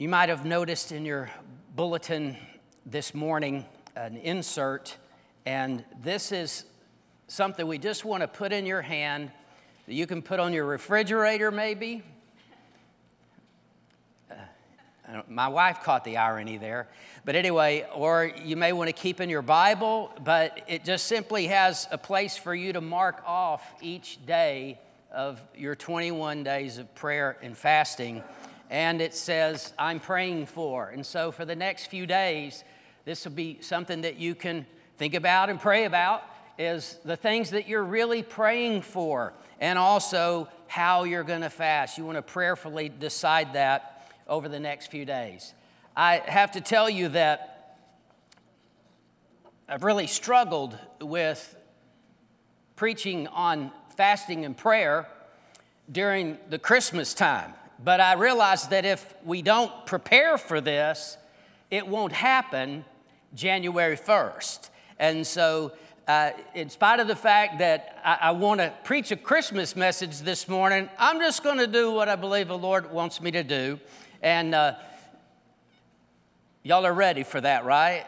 You might have noticed in your bulletin this morning an insert, and this is something we just want to put in your hand that you can put on your refrigerator maybe. My wife caught the irony there. But anyway, or you may want to keep in your Bible, but it just simply has a place for you to mark off each day of your 21 days of prayer and fasting. And it says, I'm praying for. And so for the next few days, this will be something that you can think about and pray about, is the things that you're really praying for, and also how you're going to fast. You want to prayerfully decide that over the next few days. I have to tell you that I've really struggled with preaching on fasting and prayer during the Christmas time. But I realize that if we don't prepare for this, it won't happen January 1st. And so in spite of the fact that I want to preach a Christmas message this morning, I'm just going to do what I believe the Lord wants me to do. And y'all are ready for that, right?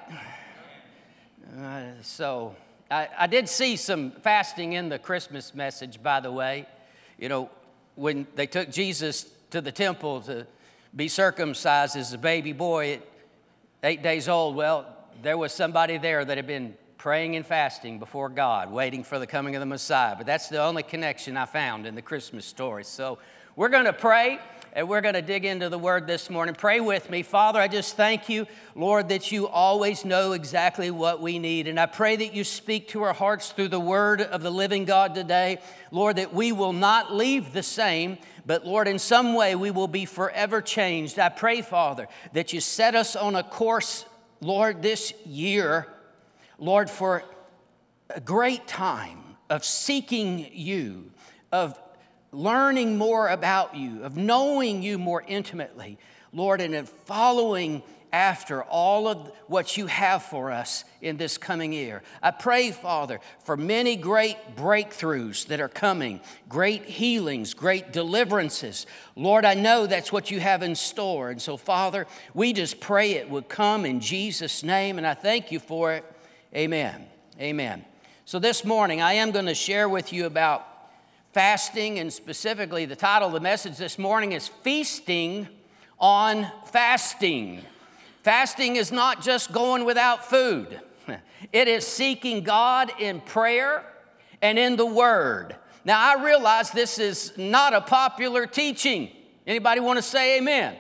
So I did see some fasting in the Christmas message, by the way. You know, when they took Jesus to the temple to be circumcised as a baby boy at 8 days old, well, there was somebody there that had been praying and fasting before God, waiting for the coming of the Messiah. But that's the only connection I found in the Christmas story. So we're going to pray, and we're going to dig into the Word this morning. Pray with me. Father, I just thank you, Lord, that you always know exactly what we need. And I pray that you speak to our hearts through the Word of the living God today. Lord, that we will not leave the same, but Lord, in some way we will be forever changed. I pray, Father, that you set us on a course, Lord, this year, Lord, for a great time of seeking you, of learning more about you, of knowing you more intimately, Lord, and in following after all of what you have for us in this coming year. I pray, Father, for many great breakthroughs that are coming, great healings, great deliverances. Lord, I know that's what you have in store. And so, Father, we just pray it would come in Jesus' name, and I thank you for it. Amen. Amen. So this morning, I am going to share with you about fasting, and specifically the title of the message this morning is Feasting on Fasting. Fasting is not just going without food. It is seeking God in prayer and in the Word. Now, I realize this is not a popular teaching. Anybody want to say amen?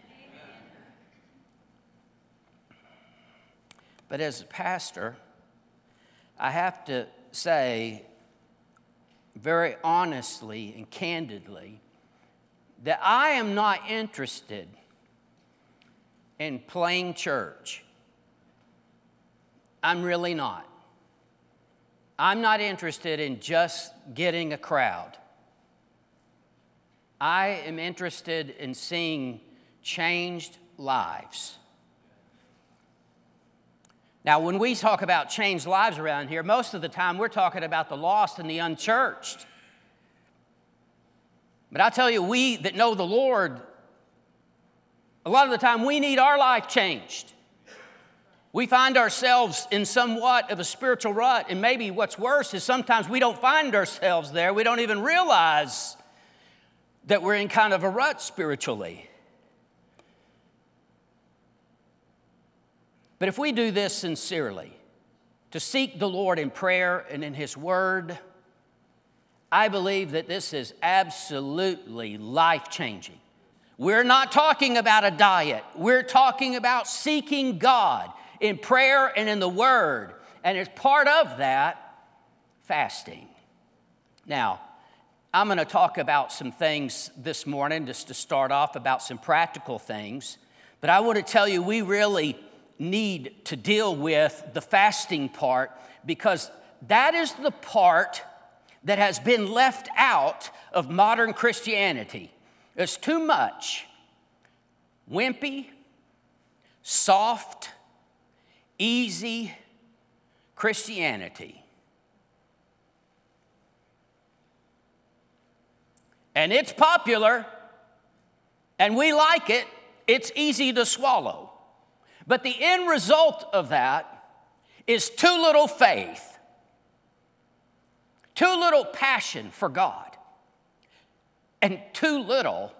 But as a pastor, I have to say very honestly and candidly that I am not interested in playing church. I'm really not. I'm not interested in just getting a crowd. I am interested in seeing changed lives. Now, when we talk about changed lives around here, most of the time we're talking about the lost and the unchurched. But I tell you, we that know the Lord, a lot of the time we need our life changed. We find ourselves in somewhat of a spiritual rut, and maybe what's worse is sometimes we don't find ourselves there. We don't even realize that we're in kind of a rut spiritually. But if we do this sincerely, to seek the Lord in prayer and in His Word, I believe that this is absolutely life-changing. We're not talking about a diet. We're talking about seeking God in prayer and in the Word. And as part of that, fasting. Now, I'm going to talk about some things this morning, just to start off, about some practical things. But I want to tell you, we really need to deal with the fasting part, because that is the part that has been left out of modern Christianity. There's too much wimpy, soft, easy Christianity. And it's popular, and we like it. it's easy to swallow. But the end result of that is too little faith, too little passion for God, and too little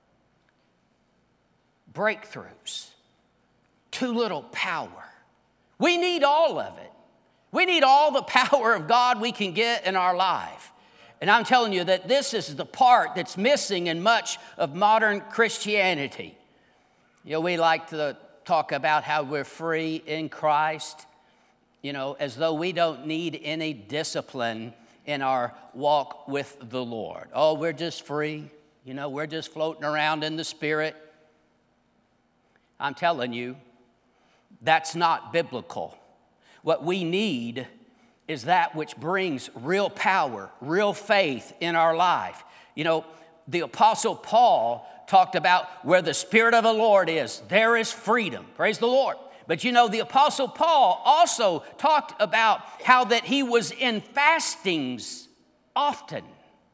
breakthroughs, too little power. We need all of it. We need all the power of God we can get in our life. And I'm telling you that this is the part that's missing in much of modern Christianity. You know, we like to talk about how we're free in Christ, you know, as though we don't need any discipline in our walk with the Lord. Oh, we're just free. You know, we're just floating around in the Spirit. I'm telling you, that's not biblical. What we need is that which brings real power, real faith in our life. You know, the Apostle Paul talked about where the Spirit of the Lord is, there is freedom. Praise the Lord. But you know, the Apostle Paul also talked about how that he was in fastings often.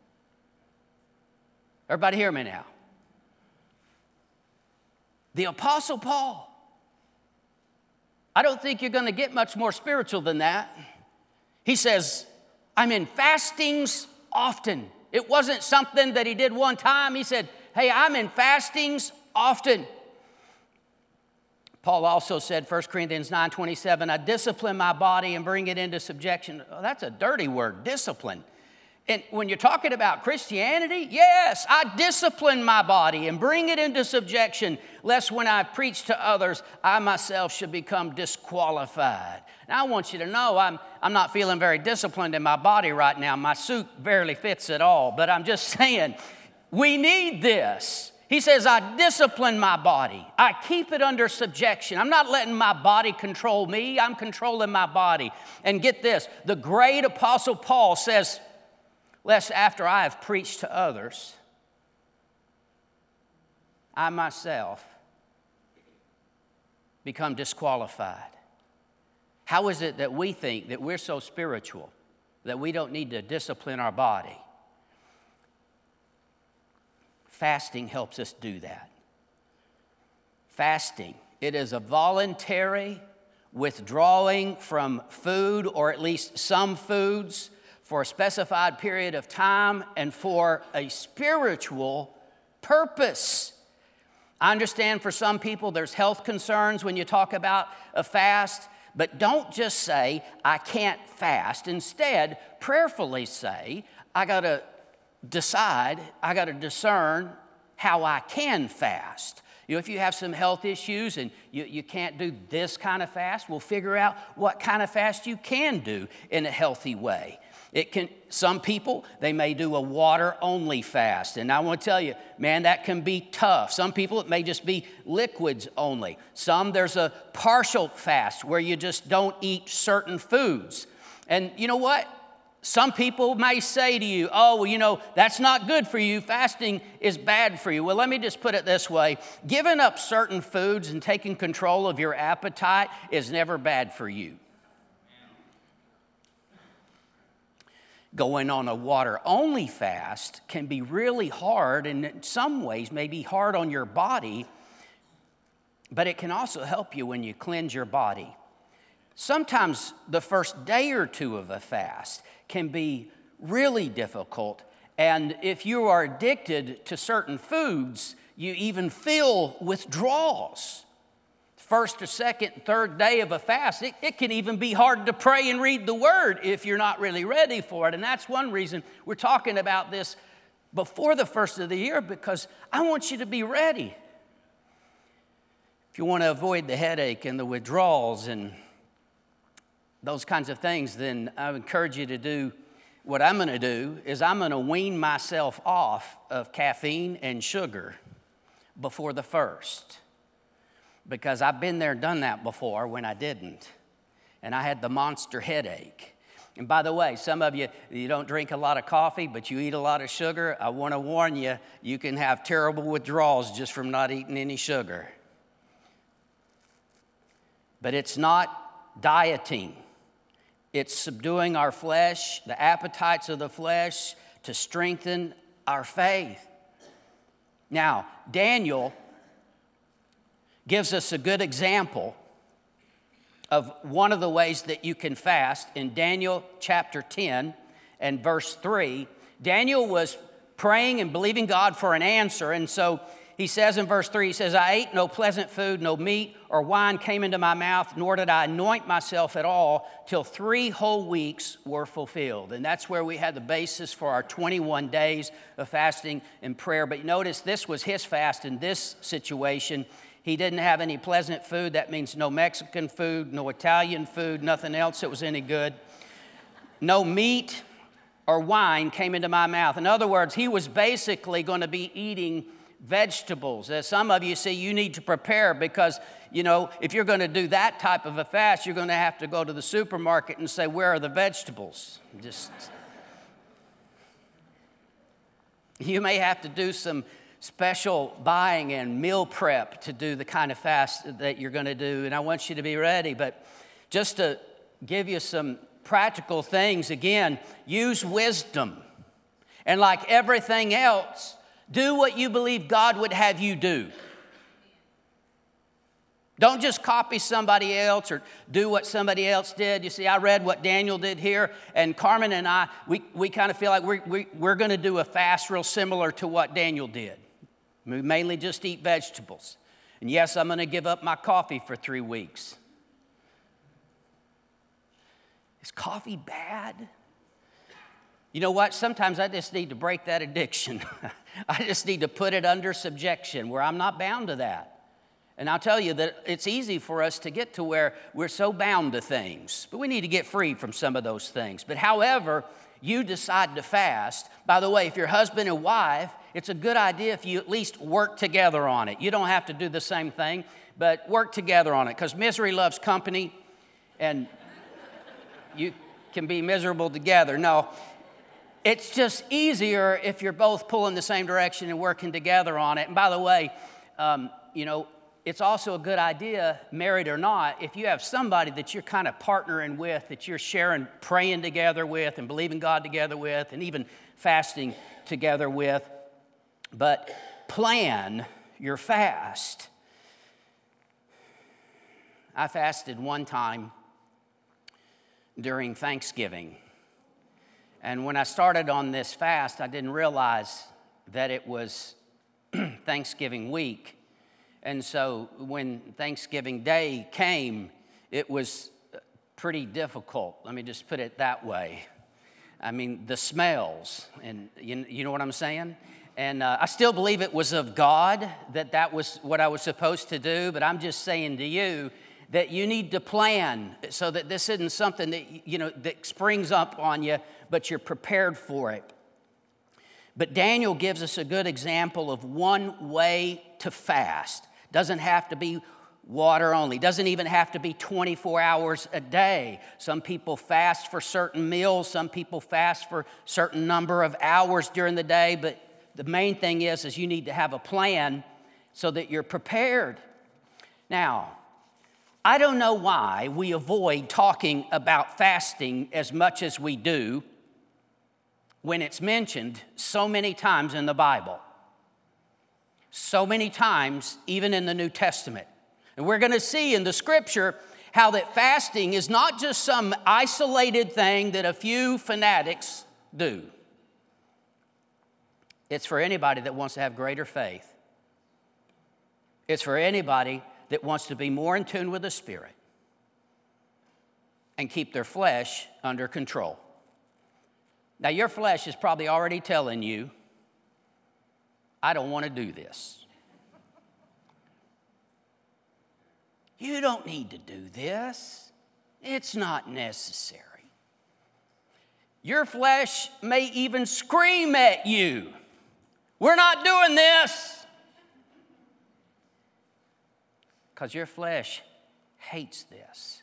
Everybody hear me now? The Apostle Paul. I don't think you're going to get much more spiritual than that. He says, I'm in fastings often. It wasn't something that he did one time. He said, hey, I'm in fastings often. Paul also said, 1 Corinthians 9:27, I discipline my body and bring it into subjection. Oh, that's a dirty word, discipline. And when you're talking about Christianity, yes, I discipline my body and bring it into subjection, lest when I preach to others, I myself should become disqualified. Now, I want you to know I'm not feeling very disciplined in my body right now. My suit barely fits at all, but I'm just saying, we need this. He says, I discipline my body. I keep it under subjection. I'm not letting my body control me. I'm controlling my body. And get this, the great Apostle Paul says, lest after I have preached to others, I myself become disqualified. How is it that we think that we're so spiritual that we don't need to discipline our body? Fasting helps us do that. Fasting, it is a voluntary withdrawing from food, or at least some foods, for a specified period of time and for a spiritual purpose. I understand for some people there's health concerns when you talk about a fast, but don't just say, I can't fast. Instead, prayerfully say, I got to decide, I got to discern how I can fast. You know, if you have some health issues and you can't do this kind of fast, we'll figure out what kind of fast you can do in a healthy way. Some people, they may do a water-only fast. And I want to tell you, man, that can be tough. Some people, it may just be liquids only. Some, there's a partial fast where you just don't eat certain foods. And you know what? Some people may say to you, oh, well, you know, that's not good for you. Fasting is bad for you. Well, let me just put it this way. Giving up certain foods and taking control of your appetite is never bad for you. Going on a water-only fast can be really hard, and in some ways may be hard on your body, but it can also help you when you cleanse your body. Sometimes the first day or two of a fast can be really difficult, and if you are addicted to certain foods, you even feel withdrawals. First or second, third day of a fast, it can even be hard to pray and read the Word if you're not really ready for it. And that's one reason we're talking about this before the first of the year, because I want you to be ready. If you want to avoid the headache and the withdrawals and those kinds of things, then I encourage you to do what I'm going to do is I'm going to wean myself off of caffeine and sugar before the first. Because I've been there, done that before when I didn't. And I had the monster headache. And by the way, some of you don't drink a lot of coffee, but you eat a lot of sugar. I want to warn you, you can have terrible withdrawals just from not eating any sugar. But it's not dieting. It's subduing our flesh, the appetites of the flesh, to strengthen our faith. Now, Daniel gives us a good example of one of the ways that you can fast in Daniel chapter 10 and verse 3. Daniel was praying and believing God for an answer, and so he says in verse 3, he says, I ate no pleasant food, no meat or wine came into my mouth, nor did I anoint myself at all till 3 whole weeks were fulfilled. And that's where we had the basis for our 21 days of fasting and prayer. But notice this was his fast in this situation. He didn't have any pleasant food. That means no Mexican food, no Italian food, nothing else that was any good. No meat or wine came into my mouth. In other words, he was basically going to be eating vegetables. As some of you see, you need to prepare because, if you're going to do that type of a fast, you're going to have to go to the supermarket and say, where are the vegetables? You may have to do some special buying and meal prep to do the kind of fast that you're going to do, and I want you to be ready. But just to give you some practical things, again, use wisdom. And like everything else, do what you believe God would have you do. Don't just copy somebody else or do what somebody else did. You see, I read what Daniel did here, and Carmen and I, we kind of feel like we're going to do a fast real similar to what Daniel did. We mainly just eat vegetables. And yes, I'm going to give up my coffee for 3 weeks. Is coffee bad? You know what? Sometimes I just need to break that addiction. I just need to put it under subjection where I'm not bound to that. And I'll tell you that it's easy for us to get to where we're so bound to things. But we need to get free from some of those things. But however you decide to fast, by the way, if you're husband and wife, it's a good idea if you at least work together on it. You don't have to do the same thing, but work together on it. Because misery loves company, and you can be miserable together. No. It's just easier if you're both pulling the same direction and working together on it. And by the way, it's also a good idea, married or not, if you have somebody that you're kind of partnering with, that you're sharing, praying together with and believing God together with and even fasting together with. But plan your fast. I fasted one time during Thanksgiving. And when I started on this fast, I didn't realize that it was Thanksgiving week. And so when Thanksgiving Day came, it was pretty difficult. Let me just put it that way. I mean, the smells, and you know what I'm saying? And I still believe it was of God, that was what I was supposed to do, but I'm just saying to you that you need to plan so that this isn't something that, that springs up on you, but you're prepared for it. But Daniel gives us a good example of one way to fast. Doesn't have to be water only. Doesn't even have to be 24 hours a day. Some people fast for certain meals. Some people fast for a certain number of hours during the day. But the main thing is you need to have a plan so that you're prepared. Now, I don't know why we avoid talking about fasting as much as we do when it's mentioned so many times in the Bible. So many times, even in the New Testament. And we're going to see in the Scripture how that fasting is not just some isolated thing that a few fanatics do. It's for anybody that wants to have greater faith. It's for anybody that wants to be more in tune with the Spirit and keep their flesh under control. Now, your flesh is probably already telling you, I don't want to do this. You don't need to do this. It's not necessary. Your flesh may even scream at you, we're not doing this. Because your flesh hates this.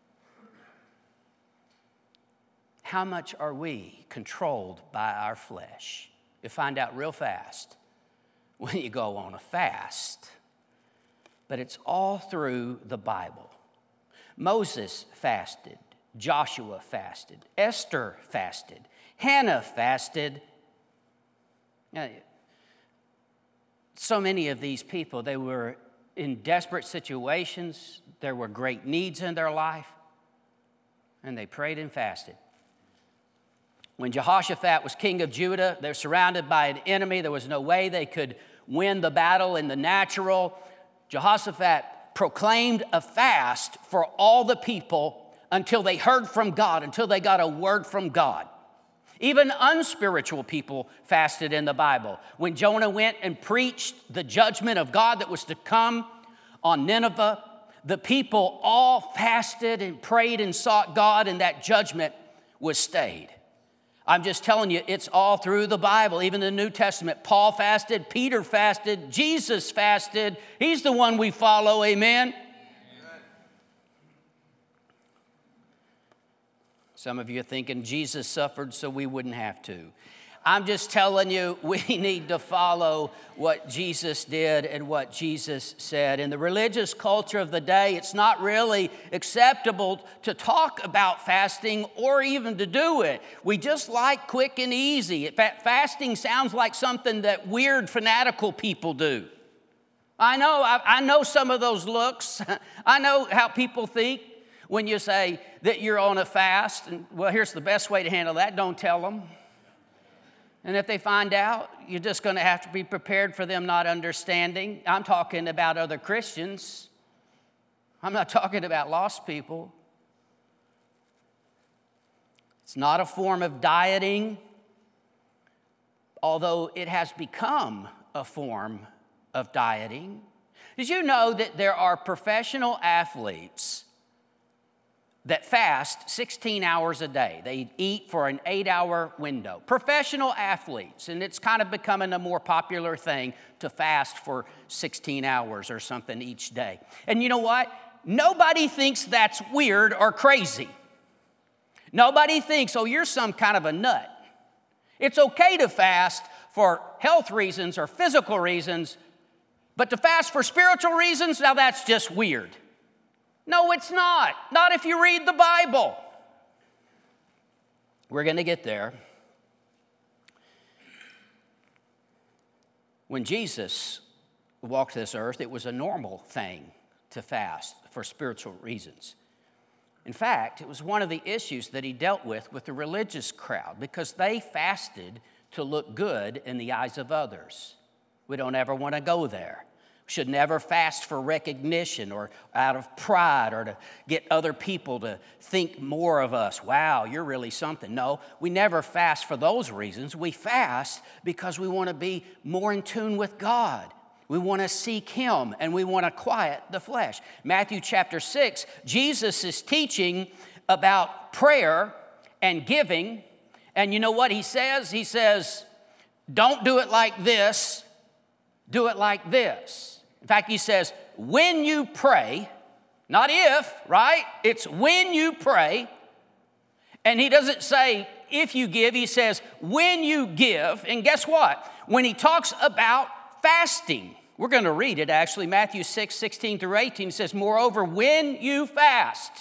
How much are we controlled by our flesh? You'll find out real fast when you go on a fast. But it's all through the Bible. Moses fasted. Joshua fasted. Esther fasted. Hannah fasted. Now, so many of these people, they were in desperate situations. There were great needs in their life, and they prayed and fasted. When Jehoshaphat was king of Judah, they're surrounded by an enemy. There was no way they could win the battle in the natural. Jehoshaphat proclaimed a fast for all the people until they heard from God, until they got a word from God. Even unspiritual people fasted in the Bible. When Jonah went and preached the judgment of God that was to come on Nineveh, the people all fasted and prayed and sought God, and that judgment was stayed. I'm just telling you, it's all through the Bible, even the New Testament. Paul fasted, Peter fasted, Jesus fasted. He's the one we follow, amen? Some of you are thinking Jesus suffered so we wouldn't have to. I'm just telling you, we need to follow what Jesus did and what Jesus said. In the religious culture of the day, it's not really acceptable to talk about fasting or even to do it. We just like quick and easy. In fact, fasting sounds like something that weird, fanatical people do. I know some of those looks. I know how people think when you say that you're on a fast. And, well, here's the best way to handle that. Don't tell them. And if they find out, you're just going to have to be prepared for them not understanding. I'm talking about other Christians. I'm not talking about lost people. It's not a form of dieting, although it has become a form of dieting. Did you know that there are professional athletes that fast 16 hours a day? They eat for an 8-hour window. Professional athletes, and it's kind of becoming a more popular thing to fast for 16 hours or something each day. And you know what? Nobody thinks that's weird or crazy. Nobody thinks, oh, you're some kind of a nut. It's okay to fast for health reasons or physical reasons, but to fast for spiritual reasons, now that's just weird. No, it's not. Not if you read the Bible. We're going to get there. When Jesus walked this earth, it was a normal thing to fast for spiritual reasons. In fact, it was one of the issues that he dealt with the religious crowd, because they fasted to look good in the eyes of others. We don't ever want to go there. Should never fast for recognition or out of pride or to get other people to think more of us. Wow, you're really something. No, we never fast for those reasons. We fast because we want to be more in tune with God. We want to seek Him, and we want to quiet the flesh. Matthew chapter 6, Jesus is teaching about prayer and giving. And you know what He says? He says, don't do it like this, do it like this. In fact, He says, when you pray, not if, right? It's when you pray. And He doesn't say if you give, He says when you give. And guess what? When He talks about fasting, we're going to read it actually, Matthew 6, 16 through 18, it says, moreover, when you fast.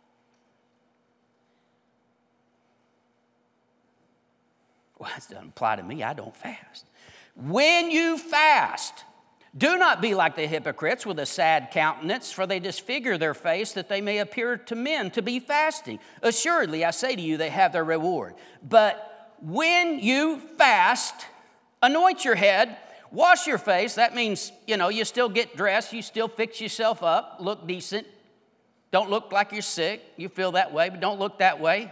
Well, that doesn't apply to me. I don't fast. When you fast, do not be like the hypocrites with a sad countenance, for they disfigure their face that they may appear to men to be fasting. Assuredly, I say to you, they have their reward. But when you fast, anoint your head, wash your face. That means, you still get dressed, you still fix yourself up, look decent. Don't look like you're sick. You feel that way, but don't look that way.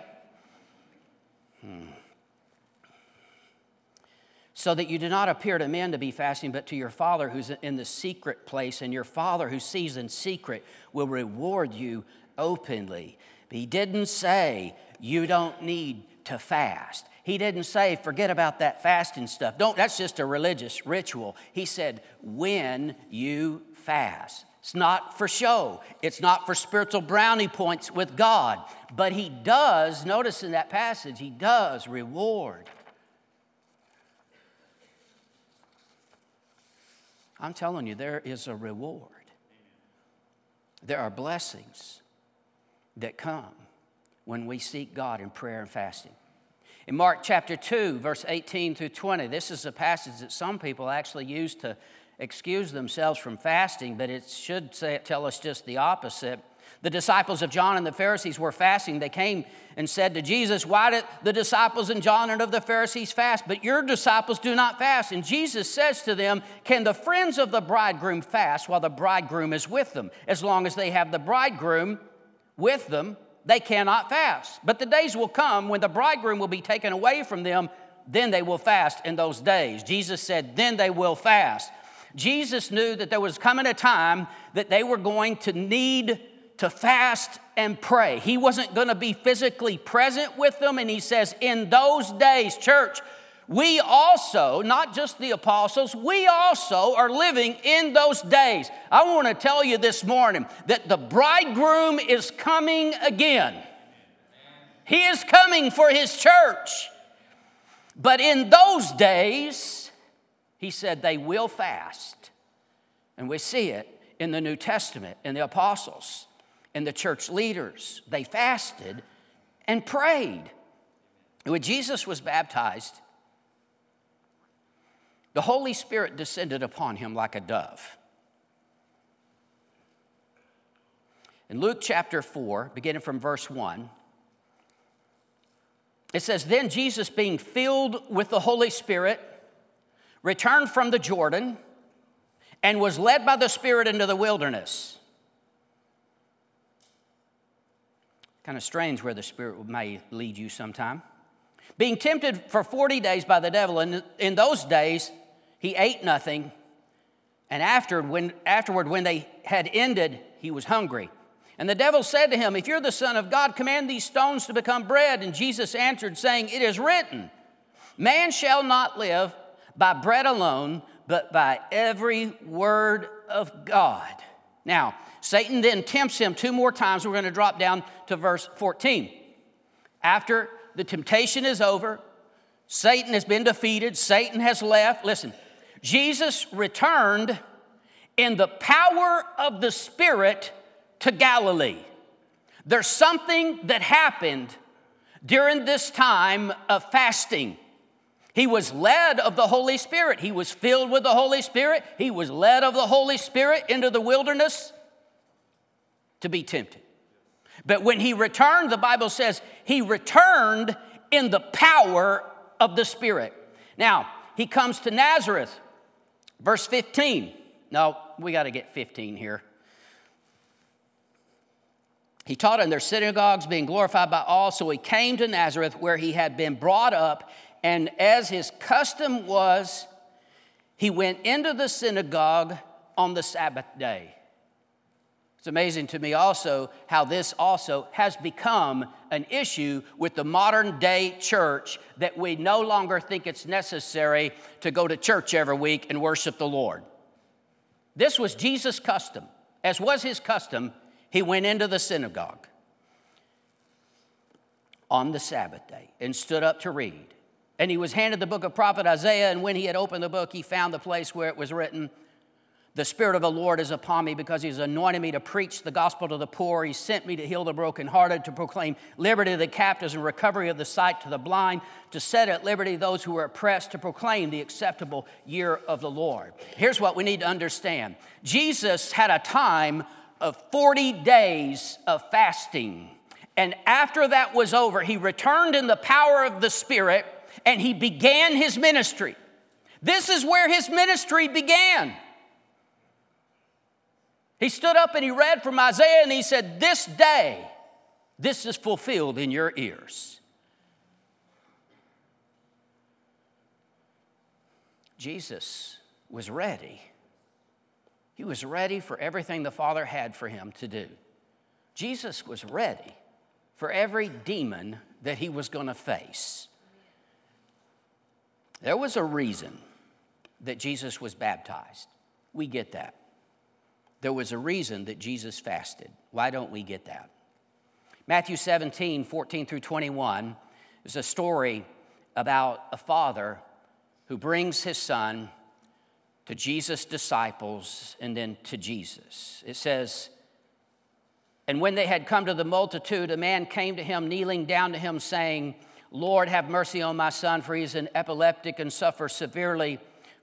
So that you do not appear to men to be fasting, but to your Father who's in the secret place, and your Father who sees in secret will reward you openly. But He didn't say you don't need to fast. He didn't say forget about that fasting stuff. That's just a religious ritual. He said when you fast. It's not for show. It's not for spiritual brownie points with God. But He does, notice in that passage, He does reward. I'm telling you, there is a reward. There are blessings that come when we seek God in prayer and fasting. In Mark chapter 2, verse 18 through 20, this is a passage that some people actually use to excuse themselves from fasting, but it should tell us just the opposite. The disciples of John and the Pharisees were fasting. They came and said to Jesus, "Why did the disciples of John and of the Pharisees fast, but your disciples do not fast?" And Jesus says to them, "Can the friends of the bridegroom fast while the bridegroom is with them? As long as they have the bridegroom with them, they cannot fast. But the days will come when the bridegroom will be taken away from them, then they will fast in those days." Jesus said, then they will fast. Jesus knew that there was coming a time that they were going to need to fast and pray. He wasn't going to be physically present with them, and he says, in those days, church, we also, not just the apostles, we also are living in those days. I want to tell you this morning that the bridegroom is coming again. He is coming for his church. But in those days, he said they will fast. And we see it in the New Testament, in the apostles, in the church leaders. They fasted and prayed. When Jesus was baptized, the Holy Spirit descended upon him like a dove. In Luke chapter 4, beginning from verse 1, it says, "Then Jesus, being filled with the Holy Spirit, returned from the Jordan and was led by the Spirit into the wilderness." Kind of strange where the Spirit may lead you sometime. "Being tempted for 40 days by the devil, and in those days he ate nothing, and afterward, when they had ended, he was hungry. And the devil said to him, 'If you're the Son of God, command these stones to become bread.' And Jesus answered, saying, 'It is written, man shall not live by bread alone, but by every word of God.'" Now, Satan then tempts him 2 more times. We're going to drop down to verse 14. After the temptation is over, Satan has been defeated, Satan has left. Listen, Jesus returned in the power of the Spirit to Galilee. There's something that happened during this time of fasting. He was led of the Holy Spirit. He was filled with the Holy Spirit. He was led of the Holy Spirit into the wilderness to be tempted. But when he returned, the Bible says he returned in the power of the Spirit. Now, he comes to Nazareth, verse 15. No, we got to get 15 here. "He taught in their synagogues, being glorified by all. So he came to Nazareth, where he had been brought up. And as his custom was, he went into the synagogue on the Sabbath day." It's amazing to me also how this also has become an issue with the modern day church, that we no longer think it's necessary to go to church every week and worship the Lord. This was Jesus' custom. As was his custom, he went into the synagogue on the Sabbath day and stood up to read. And he was handed the book of prophet Isaiah, and when he had opened the book, he found the place where it was written, "The Spirit of the Lord is upon me, because he has anointed me to preach the gospel to the poor. He sent me to heal the brokenhearted, to proclaim liberty to the captives and recovery of the sight to the blind, to set at liberty those who are oppressed, to proclaim the acceptable year of the Lord." Here's what we need to understand. Jesus had a time of 40 days of fasting. And after that was over, he returned in the power of the Spirit, and he began his ministry. This is where his ministry began. He stood up and he read from Isaiah, and he said, "This day, this is fulfilled in your ears." Jesus was ready. He was ready for everything the Father had for him to do. Jesus was ready for every demon that he was going to face. There was a reason that Jesus was baptized. We get that. There was a reason that Jesus fasted. Why don't we get that? Matthew 17, 14 through 21 is a story about a father who brings his son to Jesus' disciples and then to Jesus. It says, "And when they had come to the multitude, a man came to him, kneeling down to him, saying, 'Lord, have mercy on my son, for he is an epileptic and suffers severely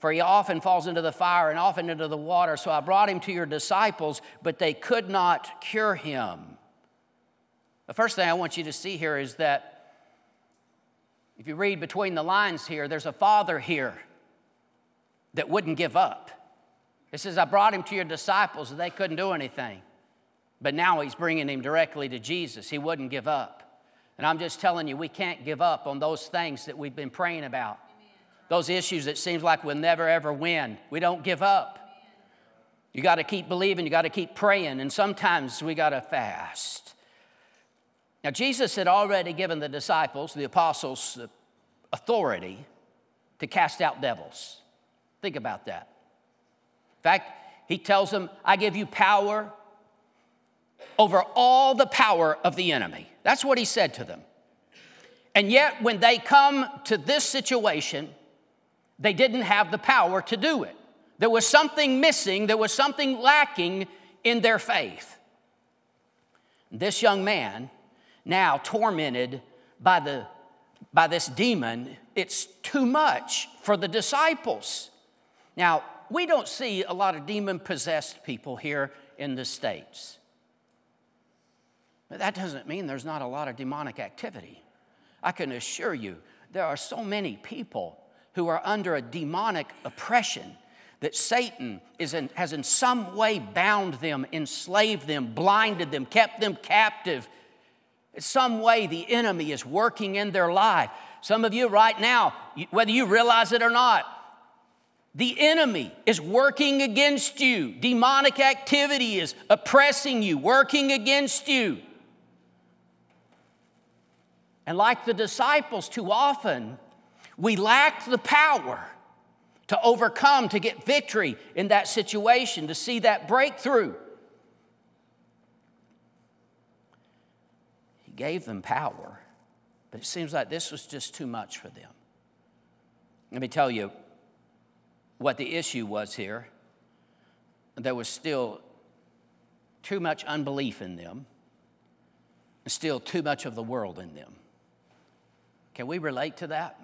for he often falls into the fire and often into the water. So I brought him to your disciples, but they could not cure him. The first thing I want you to see here is that if you read between the lines here, there's a father here that wouldn't give up. It says, I brought him to your disciples and they couldn't do anything. But now he's bringing him directly to Jesus. He wouldn't give up. And I'm just telling you, we can't give up on those things that we've been praying about. Those issues that seems like we'll never, ever win. We don't give up. You got to keep believing. You got to keep praying. And sometimes we got to fast. Now, Jesus had already given the disciples, the apostles, authority to cast out devils. Think about that. In fact, he tells them, I give you power over all the power of the enemy. That's what he said to them. And yet, when they come to this situation, they didn't have the power to do it. There was something missing. There was something lacking in their faith. This young man, now tormented by this demon, it's too much for the disciples. Now, we don't see a lot of demon-possessed people here in the States. But that doesn't mean there's not a lot of demonic activity. I can assure you, there are so many people who are under a demonic oppression that Satan has in some way bound them, enslaved them, blinded them, kept them captive. In some way, the enemy is working in their life. Some of you right now, whether you realize it or not, the enemy is working against you. Demonic activity is oppressing you, working against you. And like the disciples, too often, we lack the power to overcome, to get victory in that situation, to see that breakthrough. He gave them power, but it seems like this was just too much for them. Let me tell you what the issue was here. There was still too much unbelief in them, and still too much of the world in them. Can we relate to that?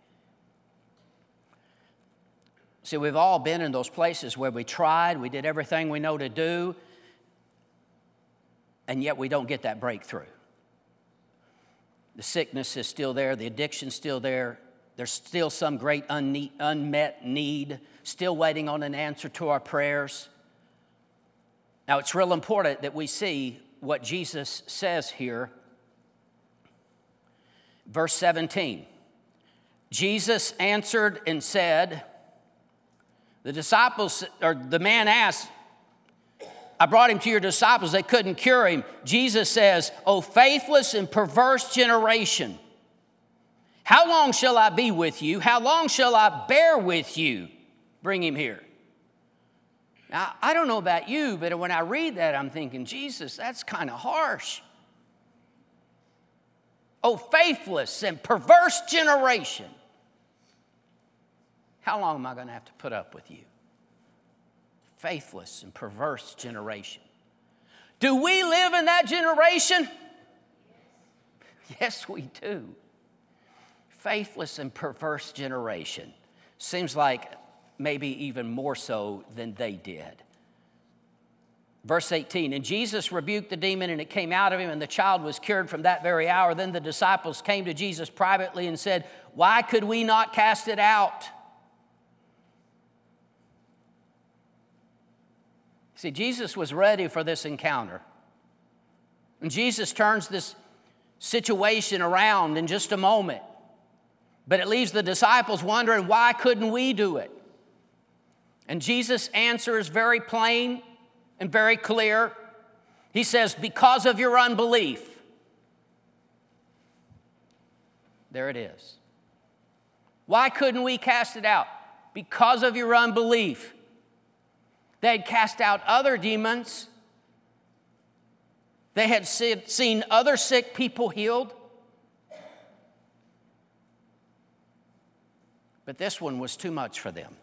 See, we've all been in those places where we tried, we did everything we know to do, and yet we don't get that breakthrough. The sickness is still there, the addiction's still there, there's still some great unmet need, still waiting on an answer to our prayers. Now, it's real important that we see what Jesus says here. Verse 17, Jesus answered and said, the man asked, I brought him to your disciples, they couldn't cure him. Jesus says, O faithless and perverse generation, how long shall I be with you? How long shall I bear with you? Bring him here. Now, I don't know about you, but when I read that, I'm thinking, Jesus, that's kind of harsh. O faithless and perverse generation, how long am I going to have to put up with you? Faithless and perverse generation. Do we live in that generation? Yes, we do. Faithless and perverse generation. Seems like maybe even more so than they did. Verse 18, and Jesus rebuked the demon, and it came out of him, and the child was cured from that very hour. Then the disciples came to Jesus privately and said, why could we not cast it out? See, Jesus was ready for this encounter. And Jesus turns this situation around in just a moment. But it leaves the disciples wondering, why couldn't we do it? And Jesus' answer is very plain and very clear. He says, because of your unbelief. There it is. Why couldn't we cast it out? Because of your unbelief. They had cast out other demons. They had seen other sick people healed. But this one was too much for them.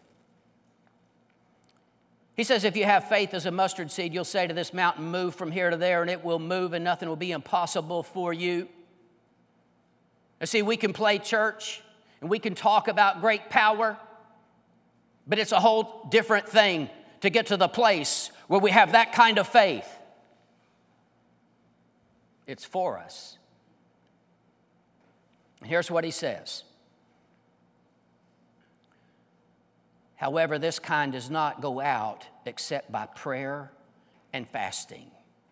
He says, if you have faith as a mustard seed, you'll say to this mountain, move from here to there, and it will move, and nothing will be impossible for you. And see, we can play church, and we can talk about great power, But it's a whole different thing to get to the place where we have that kind of faith. It's for us. And here's what he says. However, this kind does not go out except by prayer and fasting.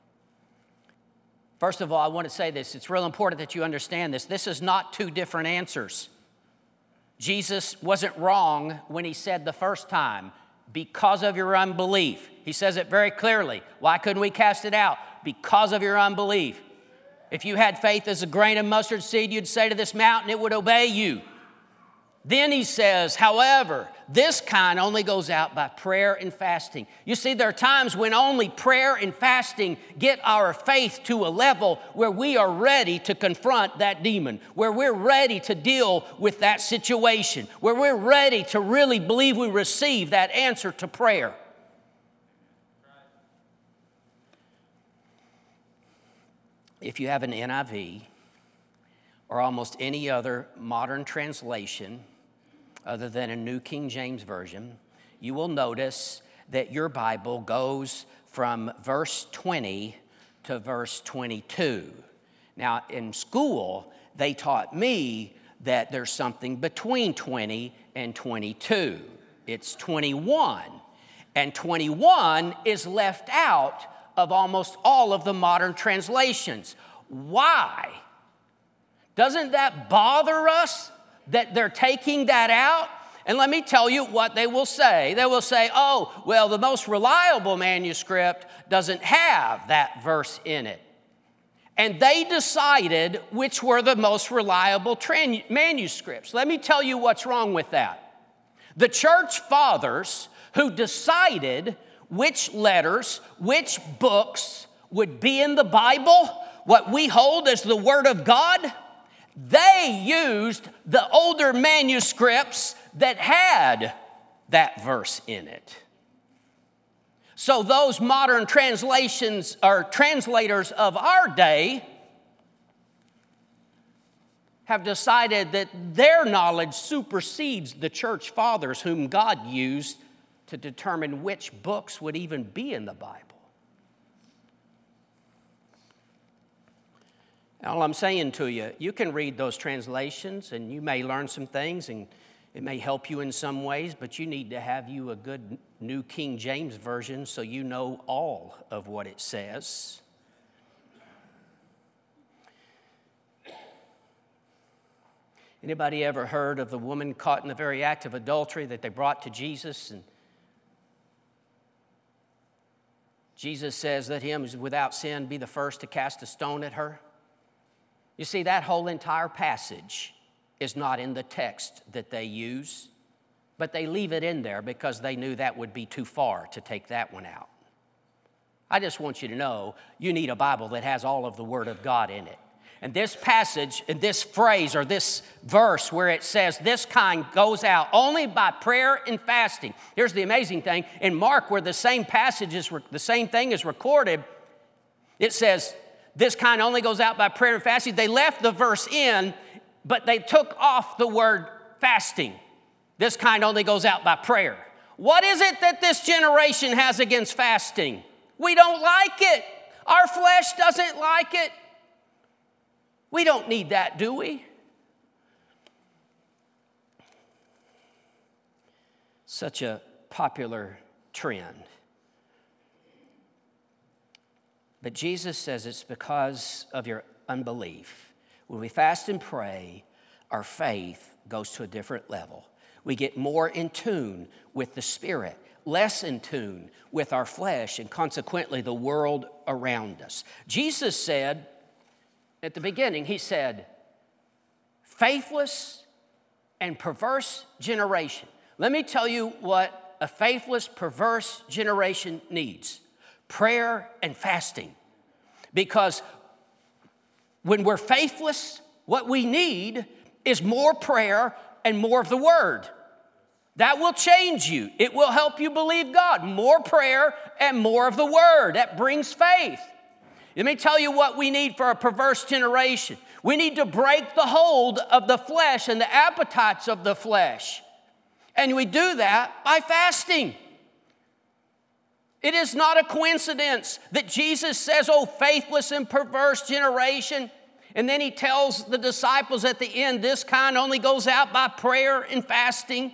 First of all, I want to say this. It's real important that you understand this. This is not two different answers. Jesus wasn't wrong when he said the first time, because of your unbelief. He says it very clearly. Why couldn't we cast it out? Because of your unbelief. If you had faith as a grain of mustard seed, you'd say to this mountain, it would obey you. Then he says, however, this kind only goes out by prayer and fasting. You see, there are times when only prayer and fasting get our faith to a level where we are ready to confront that demon, where we're ready to deal with that situation, where we're ready to really believe we receive that answer to prayer. If you have an NIV or almost any other modern translation other than a New King James Version, you will notice that your Bible goes from verse 20 to verse 22. Now, in school, they taught me that there's something between 20 and 22. It's 21. And 21 is left out of almost all of the modern translations. Why? Doesn't that bother us that they're taking that out? And let me tell you what they will say. They will say, oh, well, the most reliable manuscript doesn't have that verse in it. And they decided which were the most reliable manuscripts. Let me tell you what's wrong with that. The church fathers who decided which letters, which books would be in the Bible, what we hold as the Word of God, they used the older manuscripts that had that verse in it. So those modern translations or translators of our day have decided that their knowledge supersedes the church fathers whom God used to determine which books would even be in the Bible. All I'm saying to you, you can read those translations and you may learn some things and it may help you in some ways, but you need to have you a good New King James Version so you know all of what it says. Anybody ever heard of the woman caught in the very act of adultery that they brought to Jesus? And Jesus says, let him who's without sin be the first to cast a stone at her. You see, that whole entire passage is not in the text that they use, but they leave it in there because they knew that would be too far to take that one out. I just want you to know you need a Bible that has all of the Word of God in it. And this passage, and this phrase or this verse where it says this kind goes out only by prayer and fasting. Here's the amazing thing. In Mark, where the same passage is, the same thing is recorded, it says this kind only goes out by prayer and fasting. They left the verse in, but they took off the word fasting. This kind only goes out by prayer. What is it that this generation has against fasting? We don't like it. Our flesh doesn't like it. We don't need that, do we? Such a popular trend. But Jesus says it's because of your unbelief. When we fast and pray, our faith goes to a different level. We get more in tune with the Spirit, less in tune with our flesh, and consequently the world around us. Jesus said, at the beginning, he said, faithless and perverse generation. Let me tell you what a faithless, perverse generation needs. Prayer and fasting. Because when we're faithless, what we need is more prayer and more of the Word. That will change you. It will help you believe God. More prayer and more of the Word. That brings faith. Let me tell you what we need for a perverse generation. We need to break the hold of the flesh and the appetites of the flesh And we do that by fasting. It is not a coincidence that Jesus says, "Oh, faithless and perverse generation." And then he tells the disciples at the end, "This kind only goes out by prayer and fasting."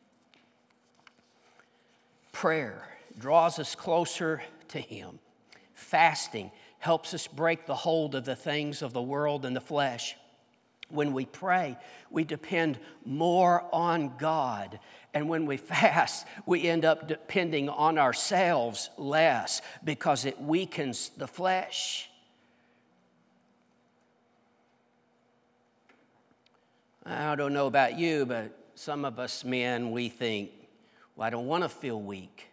Prayer draws us closer to him. Fasting helps us break the hold of the things of the world and the flesh. When we pray, we depend more on God. And when we fast, we end up depending on ourselves less because it weakens the flesh. I don't know about you, but some of us men, we think, well, I don't want to feel weak.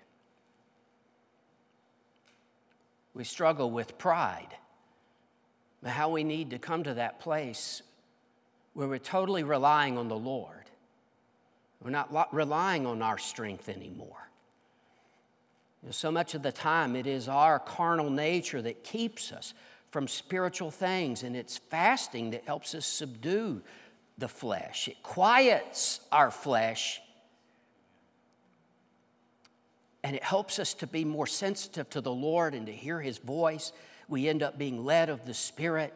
We struggle with pride. But how we need to come to that place where we're totally relying on the Lord. We're not relying on our strength anymore. So much of the time, it is our carnal nature that keeps us from spiritual things, and it's fasting that helps us subdue the flesh. It quiets our flesh, and it helps us to be more sensitive to the Lord and to hear his voice. We end up being led of the Spirit.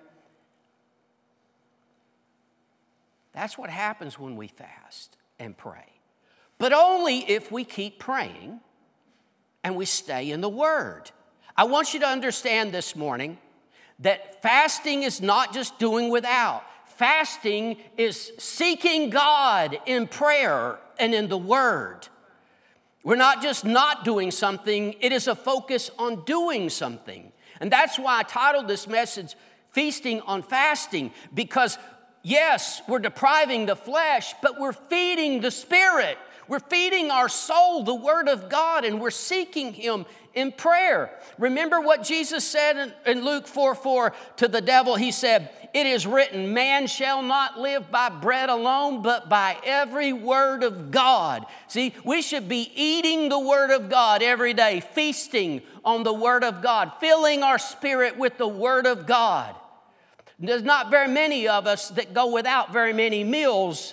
That's what happens when we fast and pray. But only if we keep praying and we stay in the Word. I want you to understand this morning that fasting is not just doing without. Fasting is seeking God in prayer and in the Word. We're not just not doing something, it is a focus on doing something. And that's why I titled this message, Feasting on Fasting, because yes, we're depriving the flesh, but we're feeding the Spirit. We're feeding our soul the Word of God, and we're seeking Him in prayer. Remember what Jesus said in Luke 4:4 to the devil? He said, "It is written, man shall not live by bread alone, but by every word of God." See, we should be eating the Word of God every day, feasting on the Word of God, filling our spirit with the Word of God. There's not very many of us that go without very many meals,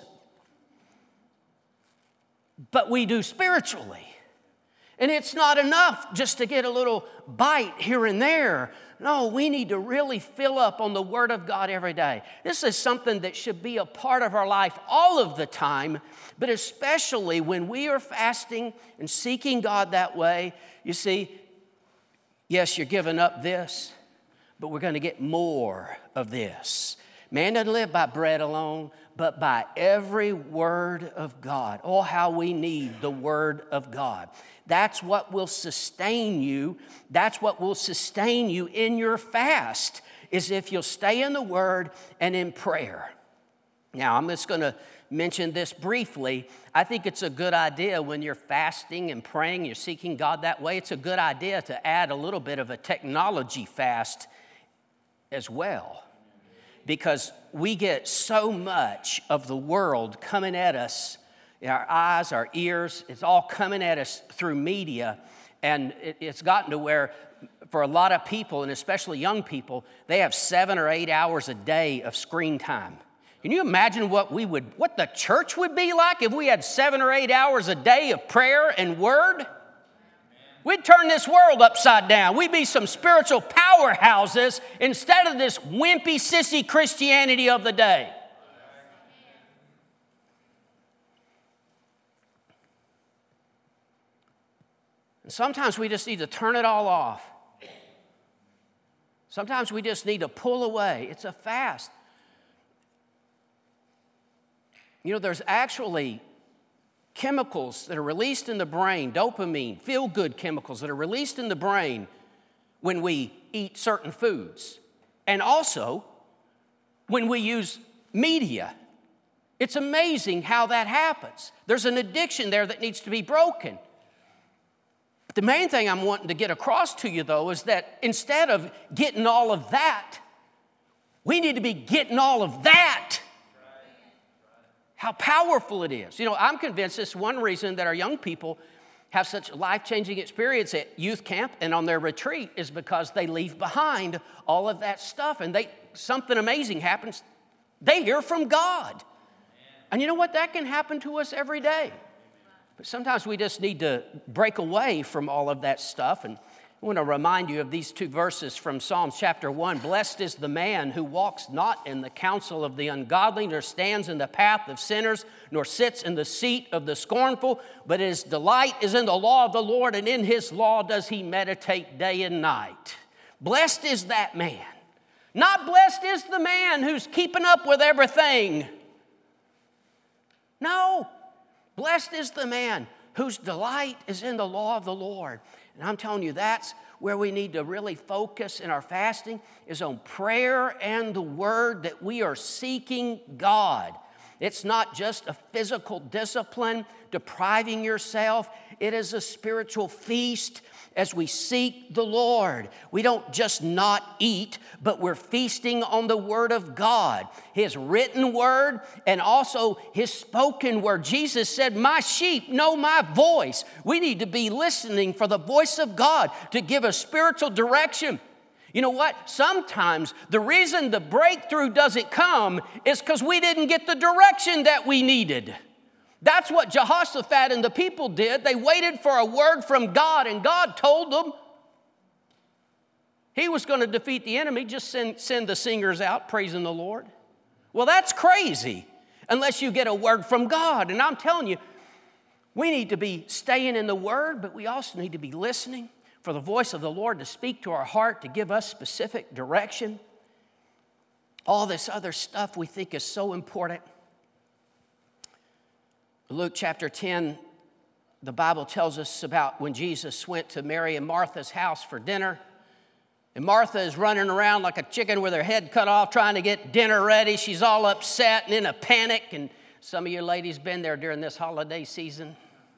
but we do spiritually. And it's not enough just to get a little bite here and there. No, we need to really fill up on the Word of God every day. This is something that should be a part of our life all of the time, but especially when we are fasting and seeking God that way. You see, yes, you're giving up this, but we're going to get more of this. Man doesn't live by bread alone, but by every word of God. Oh, how we need the Word of God. That's what will sustain you. That's what will sustain you in your fast, is if you'll stay in the Word and in prayer. Now, I'm just going to mention this briefly. I think it's a good idea when you're fasting and praying, you're seeking God that way, it's a good idea to add a little bit of a technology fast as well. Because we get so much of the world coming at us, our eyes, our ears, it's all coming at us through media. And it's gotten to where, for a lot of people, and especially young people, they have 7 or 8 hours a day of screen time. Can you imagine what the church would be like if we had 7 or 8 hours a day of prayer and word? We'd turn this world upside down. We'd be some spiritual powerhouses instead of this wimpy, sissy Christianity of the day. And sometimes we just need to turn it all off. Sometimes we just need to pull away. It's a fast. You know, there's actually chemicals that are released in the brain, dopamine, feel-good chemicals that are released in the brain when we eat certain foods. And also, when we use media. It's amazing how that happens. There's an addiction there that needs to be broken. The main thing I'm wanting to get across to you, though, is that instead of getting all of that, we need to be getting all of that. How powerful it is. You know, I'm convinced this is one reason that our young people have such life-changing experience at youth camp and on their retreat is because they leave behind all of that stuff and something amazing happens. They hear from God. And you know what? That can happen to us every day. But sometimes we just need to break away from all of that stuff. And I want to remind you of these two verses from Psalms chapter 1. Blessed is the man who walks not in the counsel of the ungodly, nor stands in the path of sinners, nor sits in the seat of the scornful, but his delight is in the law of the Lord, and in his law does he meditate day and night. Blessed is that man. Not blessed is the man who's keeping up with everything. No. Blessed is the man whose delight is in the law of the Lord. And I'm telling you, that's where we need to really focus in our fasting, is on prayer and the word, that we are seeking God. It's not just a physical discipline, depriving yourself. It is a spiritual feast as we seek the Lord. We don't just not eat, but we're feasting on the Word of God, His written Word and also His spoken Word. Jesus said, my sheep know my voice. We need to be listening for the voice of God to give us spiritual direction. You know what? Sometimes the reason the breakthrough doesn't come is because we didn't get the direction that we needed. That's what Jehoshaphat and the people did. They waited for a word from God, and God told them He was going to defeat the enemy. Just send the singers out praising the Lord. Well, that's crazy unless you get a word from God. And I'm telling you, we need to be staying in the Word, but we also need to be listening for the voice of the Lord to speak to our heart, to give us specific direction. All this other stuff we think is so important. Luke chapter 10, the Bible tells us about when Jesus went to Mary and Martha's house for dinner. And Martha is running around like a chicken with her head cut off trying to get dinner ready. She's all upset and in a panic. And some of you ladies been there during this holiday season.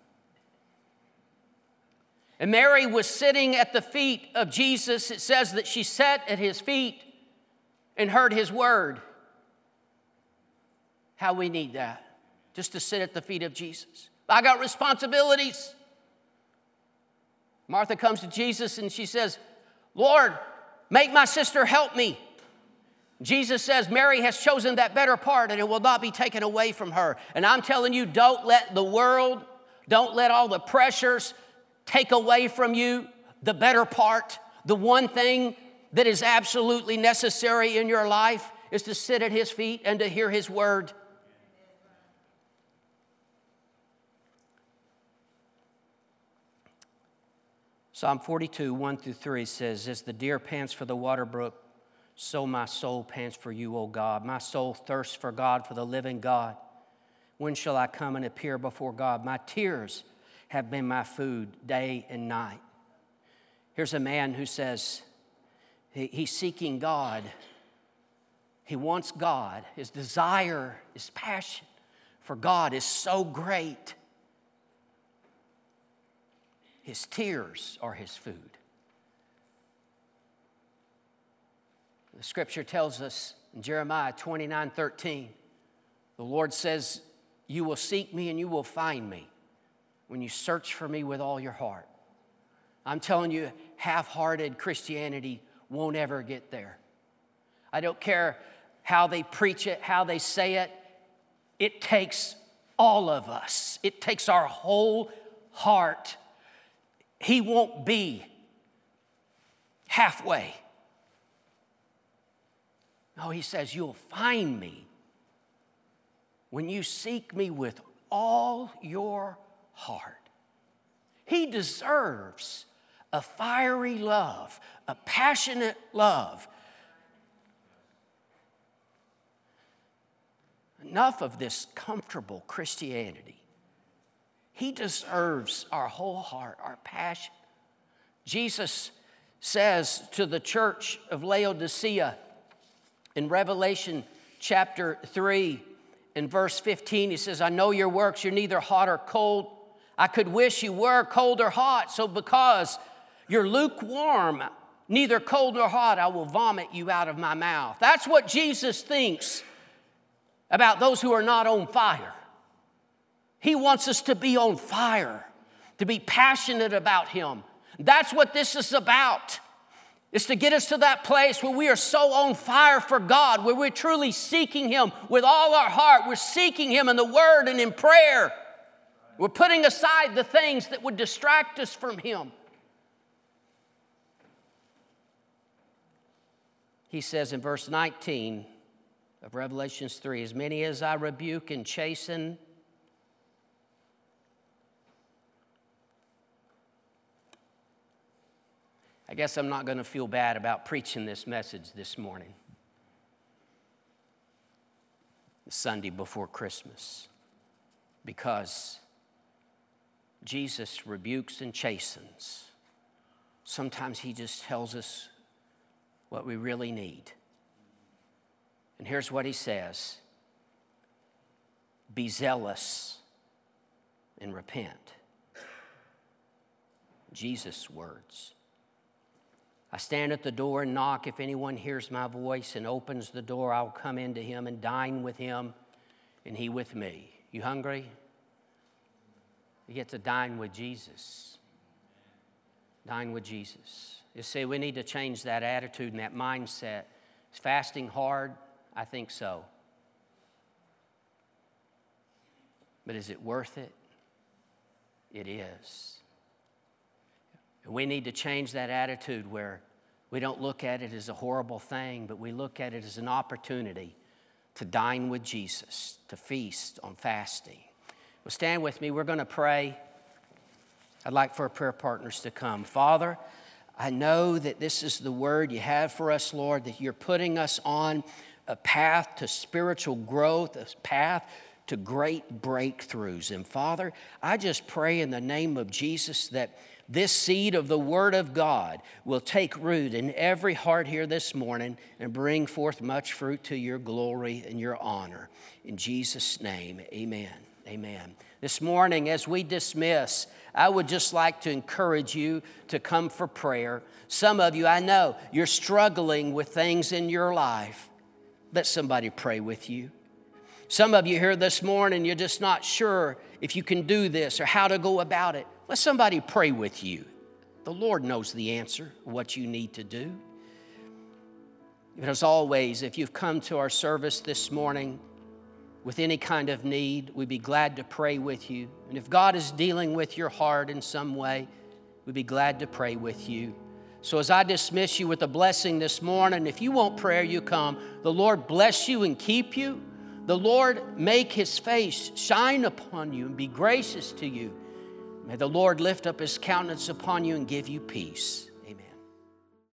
And Mary was sitting at the feet of Jesus. It says that she sat at His feet and heard His word. How we need that. Just to sit at the feet of Jesus. I got responsibilities. Martha comes to Jesus and she says, Lord, make my sister help me. Jesus says, Mary has chosen that better part and it will not be taken away from her. And I'm telling you, don't let the world, don't let all the pressures take away from you the better part. The one thing that is absolutely necessary in your life is to sit at His feet and to hear His word. Psalm 42, 1-3 says, as the deer pants for the water brook, so my soul pants for you, O God. My soul thirsts for God, for the living God. When shall I come and appear before God? My tears have been my food day and night. Here's a man who says he's seeking God. He wants God. His desire, his passion for God is so great. His tears are his food. The scripture tells us in Jeremiah 29:13, the Lord says, you will seek me and you will find me when you search for me with all your heart. I'm telling you, half-hearted Christianity won't ever get there. I don't care how they preach it, how they say it. It takes all of us. It takes our whole heart. He won't be halfway. No, He says, you'll find me when you seek me with all your heart. He deserves a fiery love, a passionate love. Enough of this comfortable Christianity. He deserves our whole heart, our passion. Jesus says to the church of Laodicea in Revelation chapter 3 in verse 15, He says, I know your works, you're neither hot or cold. I could wish you were cold or hot, so because you're lukewarm, neither cold nor hot, I will vomit you out of my mouth. That's what Jesus thinks about those who are not on fire. He wants us to be on fire, to be passionate about Him. That's what this is about. It's to get us to that place where we are so on fire for God, where we're truly seeking Him with all our heart. We're seeking Him in the Word and in prayer. We're putting aside the things that would distract us from Him. He says in verse 19 of Revelation 3, as many as I rebuke and chasten, I guess I'm not going to feel bad about preaching this message this morning, the Sunday before Christmas, because Jesus rebukes and chastens. Sometimes He just tells us what we really need. And here's what He says: be zealous and repent. Jesus' words. I stand at the door and knock. If anyone hears my voice and opens the door, I'll come into him and dine with him and he with me. You hungry? You get to dine with Jesus. Dine with Jesus. You see, we need to change that attitude and that mindset. Is fasting hard? I think so. But is it worth it? It is. And we need to change that attitude where we don't look at it as a horrible thing, but we look at it as an opportunity to dine with Jesus, to feast on fasting. Well, stand with me. We're going to pray. I'd like for our prayer partners to come. Father, I know that this is the word you have for us, Lord, that you're putting us on a path to spiritual growth, a path to great breakthroughs. And Father, I just pray in the name of Jesus that this seed of the Word of God will take root in every heart here this morning and bring forth much fruit to your glory and your honor. In Jesus' name, amen. Amen. This morning, as we dismiss, I would just like to encourage you to come for prayer. Some of you, I know, you're struggling with things in your life. Let somebody pray with you. Some of you here this morning, you're just not sure if you can do this or how to go about it. Let somebody pray with you. The Lord knows the answer, what you need to do. But as always, if you've come to our service this morning with any kind of need, we'd be glad to pray with you. And if God is dealing with your heart in some way, we'd be glad to pray with you. So as I dismiss you with a blessing this morning, if you want prayer, you come. The Lord bless you and keep you. The Lord make His face shine upon you and be gracious to you. May the Lord lift up His countenance upon you and give you peace.